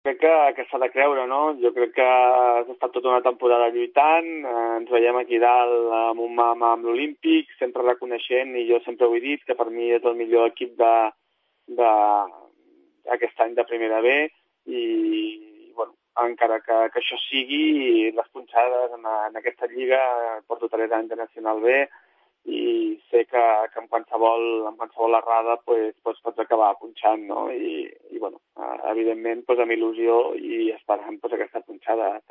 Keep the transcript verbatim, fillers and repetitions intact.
Crec que, que s'ha de creure, no? Jo crec que has estat tota una temporada lluitant, eh, ens veiem aquí dalt amb un mà mà amb l'Olímpic, sempre reconeixent, i jo sempre ho he dit, que per mi és el millor equip de, de, aquest any de primera B, i, bueno, encara que, que això sigui, les punxades en, en aquesta lliga, porto tres anys de Nacional B, i sé que, que en qualsevol, en qualsevol errada pues, pues pots acabar punxant, no? I, i bueno, evidentment pues, amb il·lusió i esperant pues, aquesta punxada